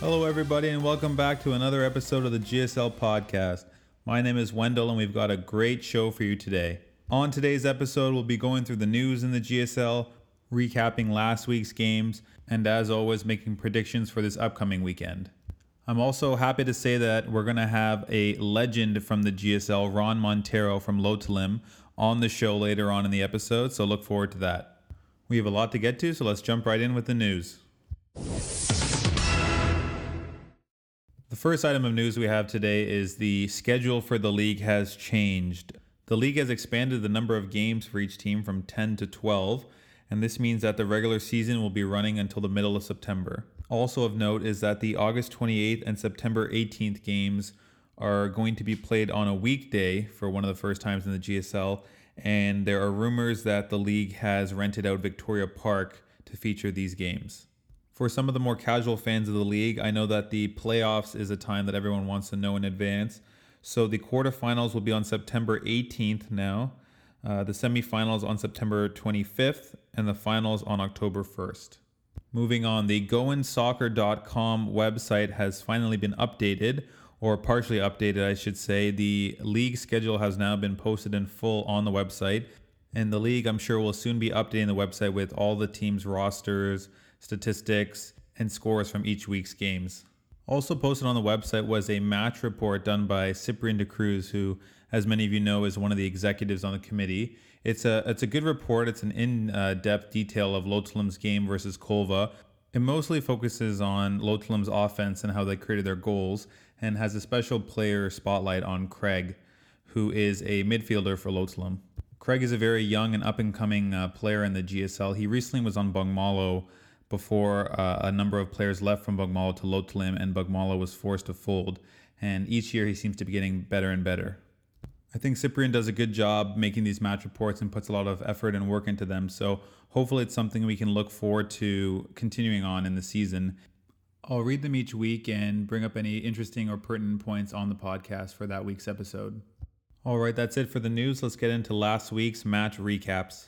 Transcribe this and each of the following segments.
Hello, everybody, and welcome back to another episode of the GSL podcast. My name is Wendell, and we've got a great show for you today. On today's episode, we'll be going through the news in the GSL, recapping last week's games, and as always, making predictions for this upcoming weekend. I'm also happy to say that we're going to have a legend from the GSL, Ron Montero from Lotelim, on the show later on in the episode, so look forward to that. We have a lot to get to, so let's jump right in with the news. The first item of news we have today is the schedule for the league has changed. The league has expanded the number of games for each team from 10 to 12, and this means that the regular season will be running until the middle of September. Also of note is that the August 28th and September 18th games are going to be played on a weekday for one of the first times in the GSL, and there are rumors that the league has rented out Victoria Park to feature these games. For some of the more casual fans of the league, I know that the playoffs is a time that everyone wants to know in advance. So the quarterfinals will be on September 18th now, the semifinals on September 25th, and the finals on October 1st. Moving on, the goinsoccer.com website has finally been updated, or partially updated, I should say. The league schedule has now been posted in full on the website, and the league, I'm sure, will soon be updating the website with all the teams' rosters, statistics, and scores from each week's games. Also posted on the website was a match report done by Cyprian de Cruz, who, as many of you know, is one of the executives on the committee. It's a good report. It's an in-depth detail of Lotelim's game versus Kolva. It mostly focuses on Lotelim's offense and how they created their goals, and has a special player spotlight on Craig, who is a midfielder for Lotelim. Craig is a very young and up-and-coming player in the GSL. He recently was on Bugmalo before a number of players left from Bugmalo to Lotelim, and Bugmalo was forced to fold. And each year he seems to be getting better and better. I think Cyprian does a good job making these match reports and puts a lot of effort and work into them. So hopefully it's something we can look forward to continuing on in the season. I'll read them each week and bring up any interesting or pertinent points on the podcast for that week's episode. All right, that's it for the news. Let's get into last week's match recaps.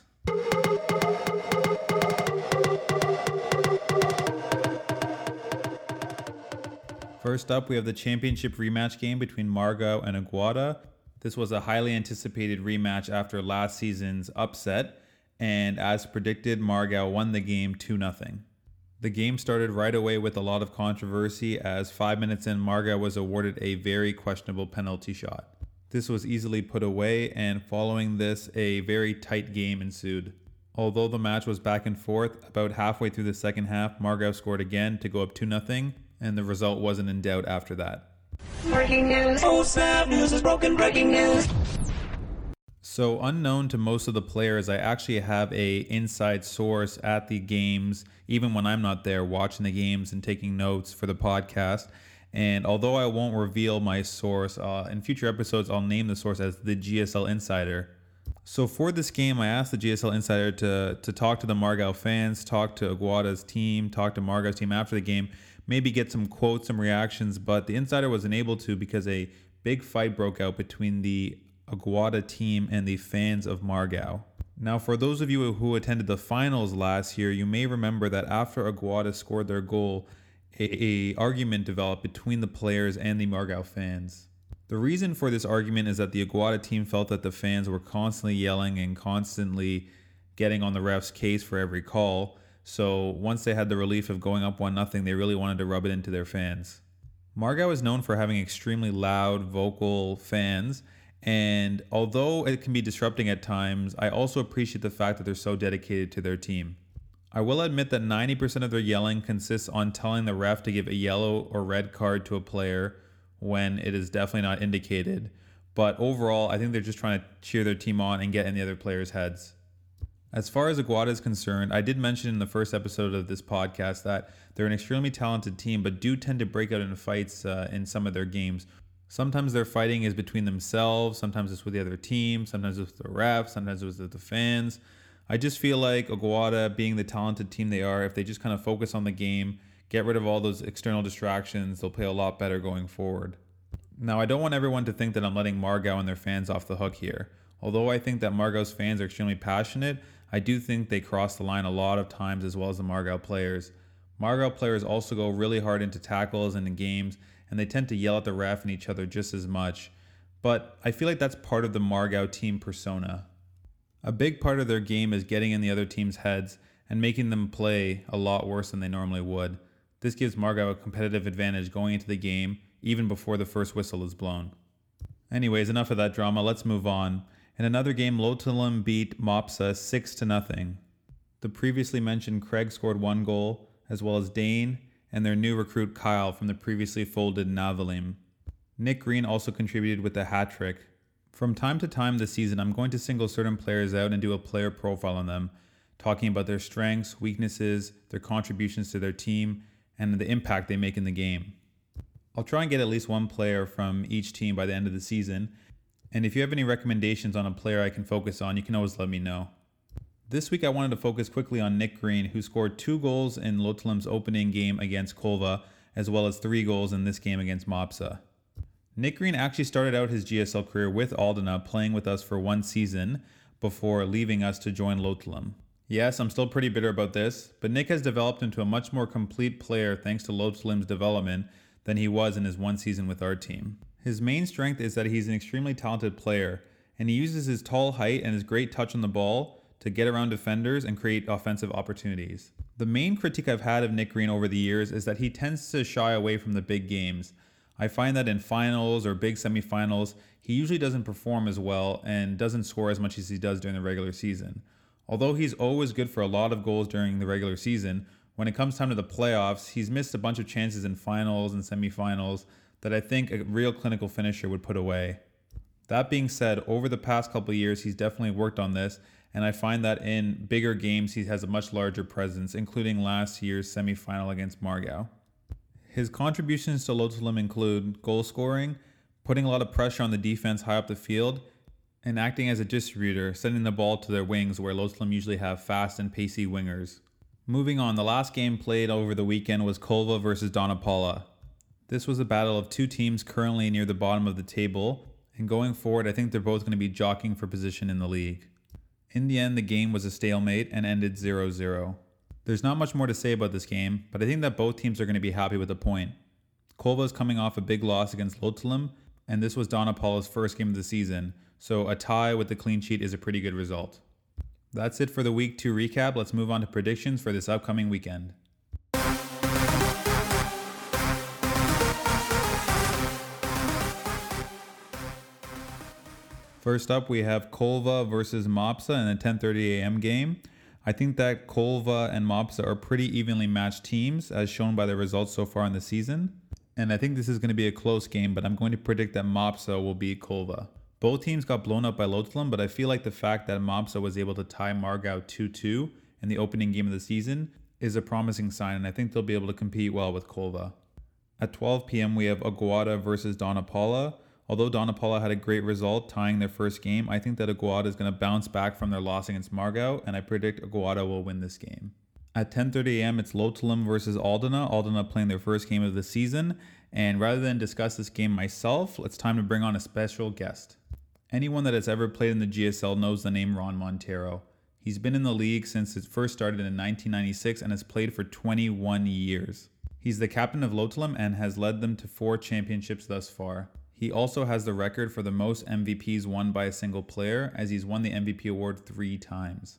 First up, we have the championship rematch game between Margao and Aguada. This was a highly anticipated rematch after last season's upset, and as predicted, Margao won the game 2-0. The game started right away with a lot of controversy, as 5 minutes in, Margao was awarded a very questionable penalty shot. This was easily put away, and following this, a very tight game ensued. Although the match was back and forth, about halfway through the second half, Margao scored again to go up 2-0, and the result wasn't in doubt after that. Breaking news. Oh snap, news is broken, breaking news. So unknown to most of the players, I actually have a inside source at the games, even when I'm not there watching the games and taking notes for the podcast. And although I won't reveal my source, in future episodes I'll name the source as the GSL Insider. So for this game, I asked the GSL Insider to talk to the Margao fans, talk to Aguada's team, talk to Margao's team after the game, maybe get some quotes, some reactions, but the Insider wasn't able to because a big fight broke out between the Aguada team and the fans of Margao. Now, for those of you who attended the finals last year, you may remember that after Aguada scored their goal, a argument developed between the players and the Margao fans. The reason for this argument is that the Aguada team felt that the fans were constantly yelling and constantly getting on the ref's case for every call. So once they had the relief of going up 1-0, they really wanted to rub it into their fans. Margao is known for having extremely loud, vocal fans, and although it can be disrupting at times, I also appreciate the fact that they're so dedicated to their team. I will admit that 90% of their yelling consists on telling the ref to give a yellow or red card to a player when it is definitely not indicated, but overall, I think they're just trying to cheer their team on and get in the other players' heads. As far as Aguada is concerned, I did mention in the first episode of this podcast that they're an extremely talented team, but do tend to break out in fights in some of their games. Sometimes their fighting is between themselves, sometimes it's with the other team, sometimes it's with the refs, sometimes it's with the fans. I just feel like Aguada, being the talented team they are, if they just kind of focus on the game, get rid of all those external distractions, they'll play a lot better going forward. Now, I don't want everyone to think that I'm letting Margao and their fans off the hook here. Although I think that Margao's fans are extremely passionate, I do think they cross the line a lot of times, as well as the Margao players. Margao players also go really hard into tackles and in games, and they tend to yell at the ref and each other just as much. But I feel like that's part of the Margao team persona. A big part of their game is getting in the other team's heads and making them play a lot worse than they normally would. This gives Margao a competitive advantage going into the game, even before the first whistle is blown. Anyways, enough of that drama, let's move on. In another game, Lotolim beat Mopsa 6-0. The previously mentioned Craig scored 1 goal, as well as Dane and their new recruit Kyle from the previously folded Navalim. Nick Green also contributed with a hat-trick. From time to time this season, I'm going to single certain players out and do a player profile on them, talking about their strengths, weaknesses, their contributions to their team, and the impact they make in the game. I'll try and get at least one player from each team by the end of the season, and if you have any recommendations on a player I can focus on, you can always let me know. This week I wanted to focus quickly on Nick Green, who scored 2 goals in Lotolim's opening game against Kolva, as well as 3 goals in this game against Mopsa. Nick Green actually started out his GSL career with Aldona, playing with us for 1 season before leaving us to join Lotolim. Yes, I'm still pretty bitter about this, but Nick has developed into a much more complete player thanks to Lotolim's development than he was in his 1 season with our team. His main strength is that he's an extremely talented player, and he uses his tall height and his great touch on the ball to get around defenders and create offensive opportunities. The main critique I've had of Nick Green over the years is that he tends to shy away from the big games. I find that in finals or big semifinals, he usually doesn't perform as well and doesn't score as much as he does during the regular season. Although he's always good for a lot of goals during the regular season, when it comes time to the playoffs, he's missed a bunch of chances in finals and semifinals that I think a real clinical finisher would put away. That being said, over the past couple of years, he's definitely worked on this, and I find that in bigger games, he has a much larger presence, including last year's semifinal against Margao. His contributions to Lotolim include goal scoring, putting a lot of pressure on the defense high up the field, and acting as a distributor, sending the ball to their wings where Lotolim usually have fast and pacey wingers. Moving on, the last game played over the weekend was Kolva versus Donna Paula. This was a battle of 2 teams currently near the bottom of the table, and going forward, I think they're both going to be jockeying for position in the league. In the end, the game was a stalemate and ended 0-0. There's not much more to say about this game, but I think that both teams are going to be happy with a point. Kolva is coming off a big loss against Lotolim, and this was Donna Paula's first game of the season, so a tie with the clean sheet is a pretty good result. That's it for the Week 2 recap. Let's move on to predictions for this upcoming weekend. First up, we have Kolva versus Mopsa in a 10:30 a.m. game. I think that Kolva and Mopsa are pretty evenly matched teams, as shown by their results so far in the season. And I think this is going to be a close game, but I'm going to predict that Mopsa will beat Kolva. Both teams got blown up by Lotolim, but I feel like the fact that Mopsa was able to tie Margao 2-2 in the opening game of the season is a promising sign, and I think they'll be able to compete well with Kolva. At 12 p.m., we have Aguada versus Donna Paula. Although Donna Paula had a great result tying their first game, I think that Aguada is going to bounce back from their loss against Margao, and I predict Aguada will win this game. At 10:30 a.m., it's Lotolim versus Aldona. Aldona playing their first game of the season, and rather than discuss this game myself, it's time to bring on a special guest. Anyone that has ever played in the GSL knows the name Ron Montero. He's been in the league since it first started in 1996 and has played for 21 years. He's the captain of Lotolim and has led them to 4 championships thus far. He also has the record for the most MVPs won by a single player, as he's won the MVP award 3 times.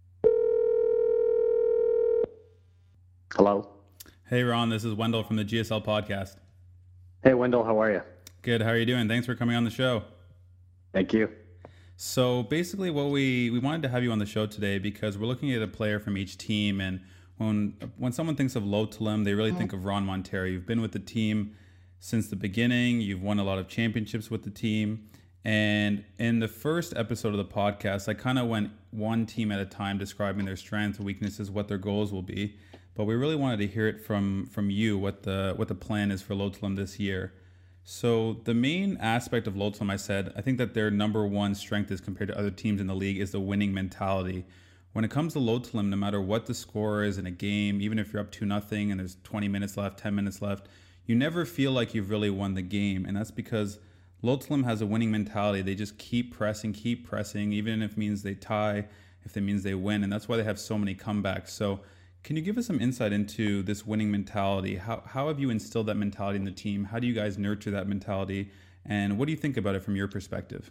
Hello. Hey Ron, this is Wendell from the GSL podcast. Hey Wendell, how are you? Good, how are you doing? Thanks for coming on the show. Thank you. So basically what we wanted to have you on the show today because we're looking at a player from each team, and when someone thinks of Lotolim, they really think of Ron Montero. You've been with the team since the beginning. You've won a lot of championships with the team. And in the first episode of the podcast, I kind of went one team at a time describing their strengths, weaknesses, what their goals will be. But we really wanted to hear it from you, what the plan is for Lotolim this year. So the main aspect of Lotolim, I think that their number one strength is compared to other teams in the league is the winning mentality. When it comes to Lotolim, no matter what the score is in a game, even if you're up 2-0 and there's 20 minutes left, 10 minutes left, you never feel like you've really won the game. And that's because Lotolim has a winning mentality. They just keep pressing, even if it means they tie, if it means they win. And that's why they have so many comebacks. So Can you give us some insight into this winning mentality? How have you instilled that mentality in the team? How do you guys nurture that mentality? And what do you think about it from your perspective?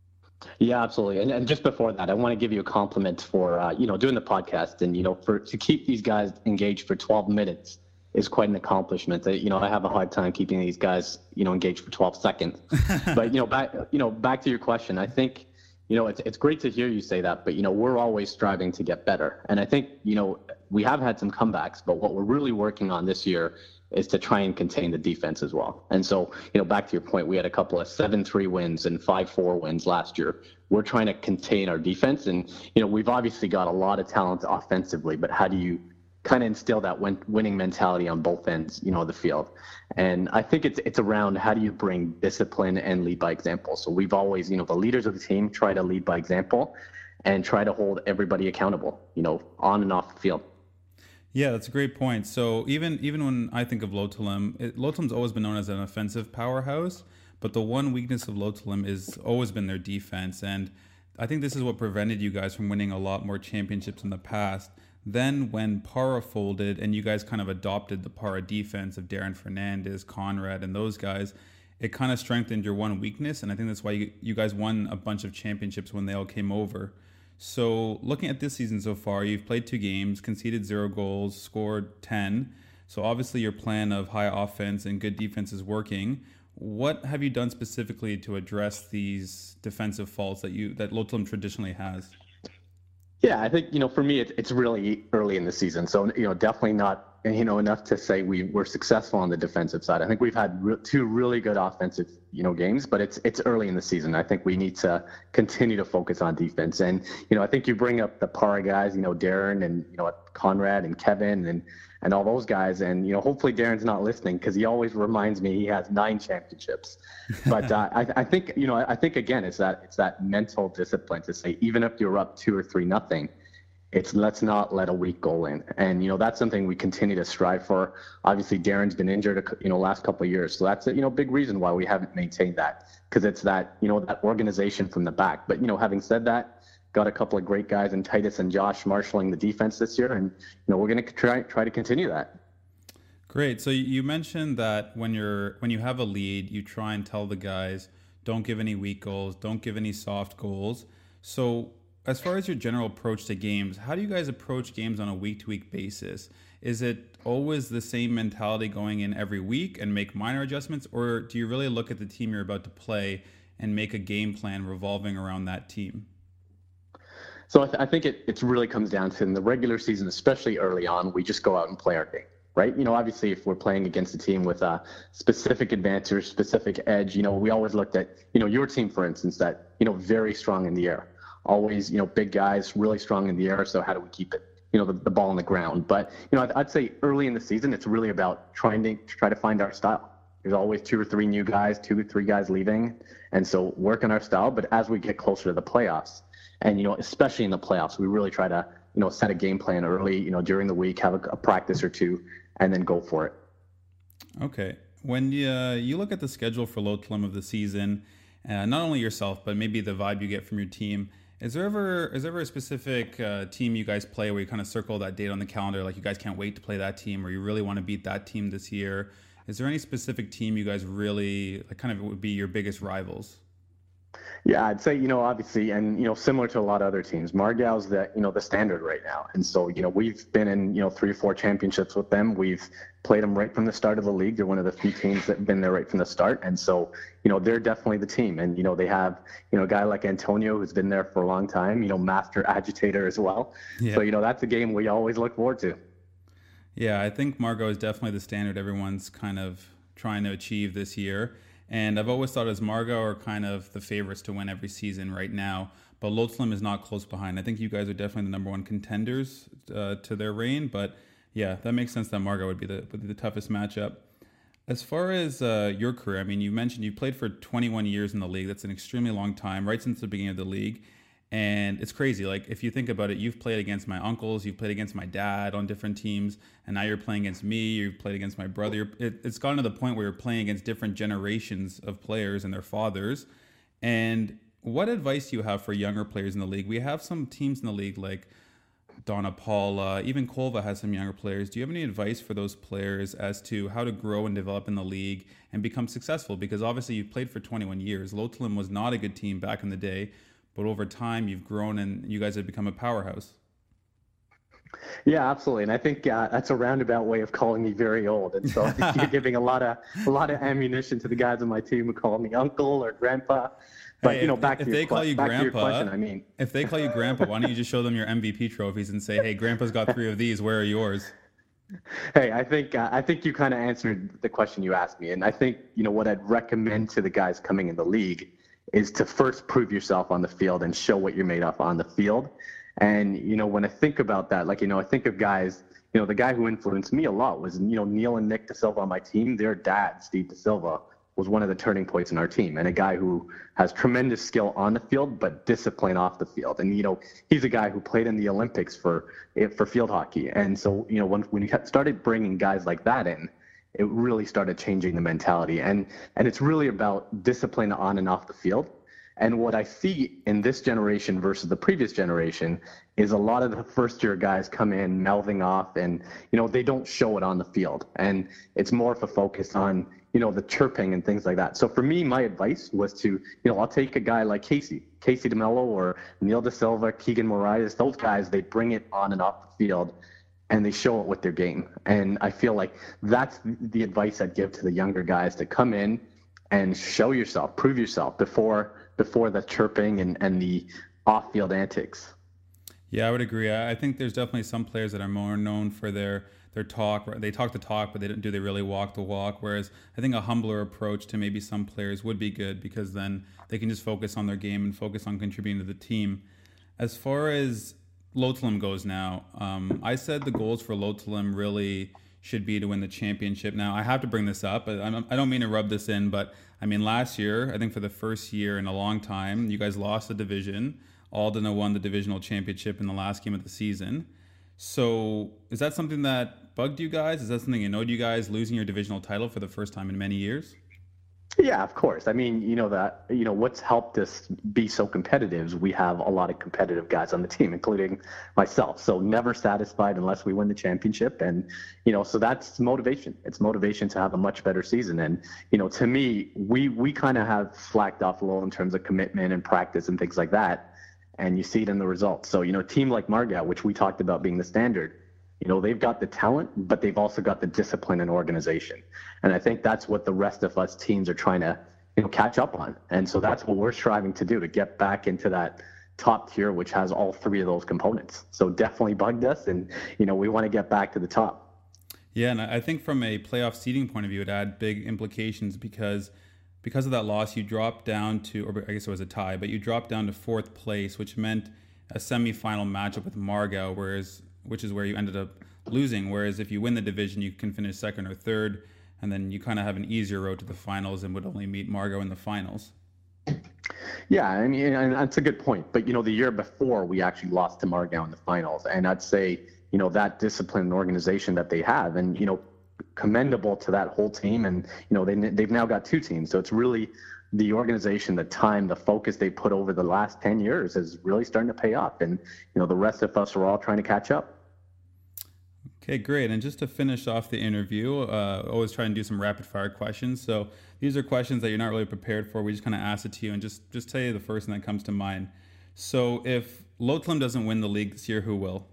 Yeah, absolutely. And just before that, I want to give you a compliment for doing the podcast, and for to keep these guys engaged for 12 minutes is quite an accomplishment. I have a hard time keeping these guys engaged for 12 seconds. But back to your question, I think it's great to hear you say that, but we're always striving to get better. And I think we have had some comebacks, but what we're really working on this year is to try and contain the defense as well. And so, back to your point, we had a couple of 7-3 wins and 5-4 wins last year. We're trying to contain our defense, and we've obviously got a lot of talent offensively, but how do you kind of instill that winning mentality on both ends, of the field? And I think it's around how do you bring discipline and lead by example. So we've always, the leaders of the team try to lead by example and try to hold everybody accountable, on and off the field. Yeah, that's a great point. So even when I think of Lotelem, Lotelem's always been known as an offensive powerhouse, but the one weakness of Lotelem is always been their defense. And I think this is what prevented you guys from winning a lot more championships in the past. Then when Para folded and you guys kind of adopted the Para defense of Darren Fernandez, Conrad, and those guys, it kind of strengthened your one weakness. And I think that's why you guys won a bunch of championships when they all came over. So looking at this season so far, you've played 2 games, conceded 0 goals, scored 10. So obviously your plan of high offense and good defense is working. What have you done specifically to address these defensive faults that Lotelem traditionally has? Yeah, I think, for me, it's really early in the season. So, definitely not, enough to say we were successful on the defensive side. I think we've had 2 really good offensive, games, but it's early in the season. I think we need to continue to focus on defense. And, I think you bring up the Para guys, Darren and, Conrad and Kevin and all those guys. And, hopefully Darren's not listening because he always reminds me he has 9 championships. But I think, again, it's that mental discipline to say, even if you're up 2 or 3-0, let's not let a weak goal in. And, that's something we continue to strive for. Obviously, Darren's been injured, last couple of years. So that's a, big reason why we haven't maintained that, because it's that, that organization from the back. But, having said that, got a couple of great guys in Titus and Josh marshaling the defense this year. And, we're going to try to continue that. Great. So you mentioned that when you have a lead, you try and tell the guys, don't give any weak goals, don't give any soft goals. So as far as your general approach to games, how do you guys approach games on a week-to-week basis? Is it always the same mentality going in every week and make minor adjustments, or do you really look at the team you're about to play and make a game plan revolving around that team? So I think it really comes down to, in the regular season, especially early on, we just go out and play our game, right? Obviously, if we're playing against a team with a specific advantage or specific edge, we always looked at, your team, for instance, that, very strong in the air. Always, big guys, really strong in the air. So how do we keep it, the ball on the ground? But, I'd say early in the season, it's really about trying to find our style. There's always 2 or 3 new guys, 2 or 3 guys leaving. And so work on our style. But as we get closer to the playoffs, and, especially in the playoffs, we really try to, set a game plan early, during the week, have a practice or 2, and then go for it. Okay. When you look at the schedule for Lotelem of the season, not only yourself, but maybe the vibe you get from your team, is there ever a specific team you guys play where you kind of circle that date on the calendar, like you guys can't wait to play that team, or you really want to beat that team this year? Is there any specific team you guys really kind of would be your biggest rivals? Yeah, I'd say, obviously, and, similar to a lot of other teams, Margal's the standard right now. And so, we've been in, 3 or 4 championships with them. We've played them right from the start of the league. They're one of the few teams that have been there right from the start. And so, they're definitely the team. And, they have, a guy like Antonio who's been there for a long time, master agitator as well. Yeah. So, that's a game we always look forward to. Yeah, I think Margot is definitely the standard everyone's kind of trying to achieve this year. And I've always thought as Margot are kind of the favorites to win every season right now, but Lotelem is not close behind. I think you guys are definitely the number 1 contenders to their reign, but yeah, that makes sense that Margot would be the toughest matchup. As far as your career, I mean, you mentioned you played for 21 years in the league. That's an extremely long time, right since the beginning of the league. And it's crazy. Like, if you think about it, you've played against my uncles, you've played against my dad on different teams, and now you're playing against me, you've played against my brother. It's gotten to the point where you're playing against different generations of players and their fathers. And what advice do you have for younger players in the league? We have some teams in the league like Donna Paula, even Kolva has some younger players. Do you have any advice for those players as to how to grow and develop in the league and become successful? Because obviously you've played for 21 years. Lotolim was not a good team back in the day, but over time you've grown and you guys have become a powerhouse. Yeah, absolutely. And I think that's a roundabout way of calling me very old. And so I think you're giving a lot of ammunition to the guys on my team who call me uncle or grandpa. But, Hey, back if to they call you your grandpa, question, I mean, if they call you grandpa, why don't you just show them your MVP trophies and say, "Hey, grandpa's got 3 of these. Where are yours?" hey, I think you kind of answered the question you asked me. And I think, what I'd recommend to the guys coming in the league is to first prove yourself on the field and show what you're made of on the field. And, when I think about that, I think of guys, the guy who influenced me a lot was, Neil and Nick DeSilva on my team. Their dad, Steve DeSilva, was one of the turning points in our team, and a guy who has tremendous skill on the field, but discipline off the field. And, he's a guy who played in the Olympics for field hockey. And so, when you started bringing guys like that in, it really started changing the mentality. And it's really about discipline on and off the field. And what I see in this generation versus the previous generation is a lot of the first year guys come in mouthing off and, they don't show it on the field. And it's more of a focus on, the chirping and things like that. So for me, my advice was to, I'll take a guy like Casey DeMello or Neil DeSilva, Keegan Morais, those guys, they bring it on and off the field and they show it with their game. And I feel like that's the advice I'd give to the younger guys, to come in and show yourself, prove yourself before the chirping and the off-field antics. Yeah, I would agree. I think there's definitely some players that are more known for their talk. They talk the talk, but they really walk the walk. Whereas I think a humbler approach to maybe some players would be good, because then they can just focus on their game and focus on contributing to the team. As far as Lotolim goes now, I said the goals for Lotolim really should be to win the championship. Now, I have to bring this up. I don't mean to rub this in, but I mean, last year, I think for the first year in a long time, you guys lost the division. Aldona won the divisional championship in the last game of the season. So is that something that bugged you guys? Is that something annoyed you guys, losing your divisional title for the first time in many years? Yeah, of course. I mean, what's helped us be so competitive is we have a lot of competitive guys on the team, including myself. So never satisfied unless we win the championship. And, so that's motivation. It's motivation to have a much better season. And, to me, we kind of have slacked off a little in terms of commitment and practice and things like that. And you see it in the results. So, a team like Margao, which we talked about being the standard, they've got the talent, but they've also got the discipline and organization. And I think that's what the rest of us teams are trying to, catch up on. And so that's what we're striving to do, to get back into that top tier, which has all 3 of those components. So definitely bugged us, and, we want to get back to the top. Yeah, and I think from a playoff seeding point of view, it had big implications because of that loss, you dropped down to, or I guess it was a tie, but you dropped down to 4th place, which meant a semifinal matchup with Margao, which is where you ended up losing. Whereas if you win the division, you can finish 2nd or 3rd, and then you kind of have an easier road to the finals and would only meet Margao in the finals. Yeah, I mean, and that's a good point. But, the year before, we actually lost to Margao in the finals. And I'd say, that discipline and organization that they have, and, commendable to that whole team. And, they've now got 2 teams. So it's really the organization, the time, the focus they put over the last 10 years is really starting to pay off. And, the rest of us are all trying to catch up. Okay, great. And just to finish off the interview, always try and do some rapid fire questions. So these are questions that you're not really prepared for. We just kind of ask it to you and just tell you the first thing that comes to mind. So if Lotolim doesn't win the league this year, who will?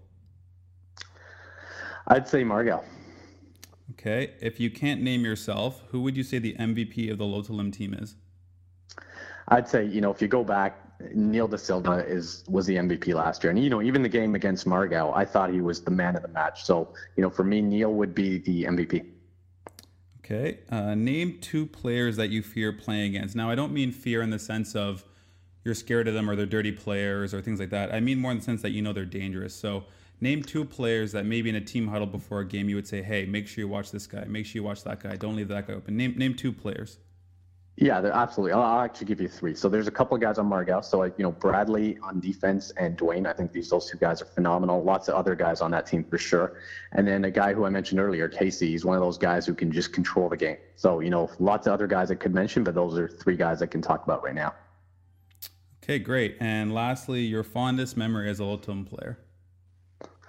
I'd say Margao. Okay. If you can't name yourself, who would you say the MVP of the Lotolim team is? I'd say, if you go back, Neil DeSilva was the MVP last year. And, even the game against Margao, I thought he was the man of the match. So, for me, Neil would be the MVP. Okay. Name 2 players that you fear playing against. Now, I don't mean fear in the sense of you're scared of them or they're dirty players or things like that. I mean more in the sense that they're dangerous. So name 2 players that maybe in a team huddle before a game you would say, hey, make sure you watch this guy. Make sure you watch that guy. Don't leave that guy open. Name 2 players. Yeah, absolutely. I'll actually give you 3. So there's a couple of guys on Margao. So, Bradley on defense and Dwayne. I think those 2 guys are phenomenal. Lots of other guys on that team for sure. And then a guy who I mentioned earlier, Casey, he's one of those guys who can just control the game. So, lots of other guys I could mention, but those are 3 guys I can talk about right now. Okay, great. And lastly, your fondest memory as a Lotolim player?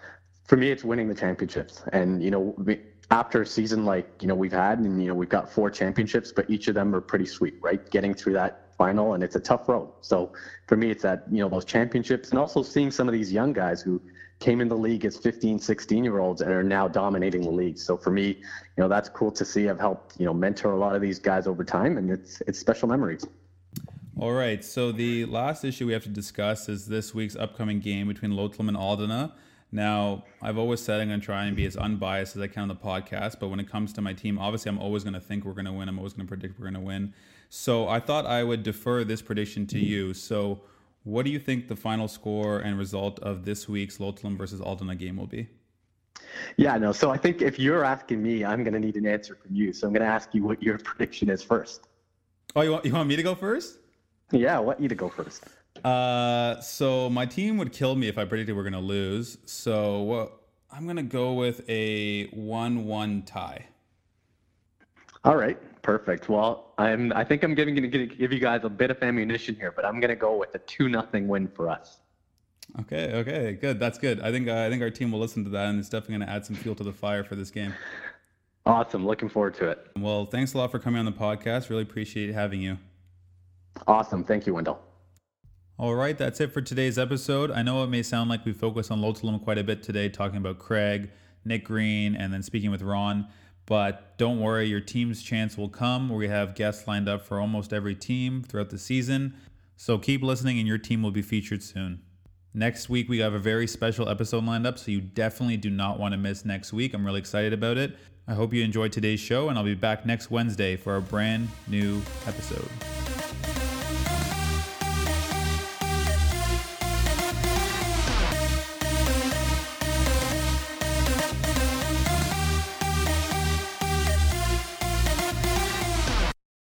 For me, it's winning the championships. And, after a season like, we've had, and, we've got 4 championships, but each of them are pretty sweet, right? Getting through that final, and it's a tough road. So for me, it's that, those championships, and also seeing some of these young guys who came in the league as 15, 16-year-olds and are now dominating the league. So for me, that's cool to see. I've helped, mentor a lot of these guys over time, and it's special memories. All right, so the last issue we have to discuss is this week's upcoming game between Lothlam and Aldona. Now, I've always said I'm going to try and be as unbiased as I can on the podcast, but when it comes to my team, obviously I'm always going to think we're going to win. I'm always going to predict we're going to win. So I thought I would defer this prediction to you. So what do you think the final score and result of this week's Lothlam versus Aldona game will be? Yeah, no. So I think if you're asking me, I'm going to need an answer from you. So I'm going to ask you what your prediction is first. Oh, you want me to go first? Yeah, I want you to go first. So my team would kill me if I predicted we're going to lose. So I'm going to go with a 1-1 tie. All right, perfect. Well, I think I'm going to give you guys a bit of ammunition here, but I'm going to go with a 2-0 win for us. Okay, good. That's good. I think our team will listen to that, and it's definitely going to add some fuel to the fire for this game. Awesome. Looking forward to it. Well, thanks a lot for coming on the podcast. Really appreciate having you. Awesome. Thank you, Wendell. All right, that's it for today's episode. I know it may sound like we focus on Lothlam quite a bit today, talking about Craig, Nick Green, and then speaking with Ron. But don't worry, your team's chance will come. We have guests lined up for almost every team throughout the season. So keep listening and your team will be featured soon. Next week, we have a very special episode lined up, so you definitely do not want to miss next week. I'm really excited about it. I hope you enjoyed today's show, and I'll be back next Wednesday for a brand new episode.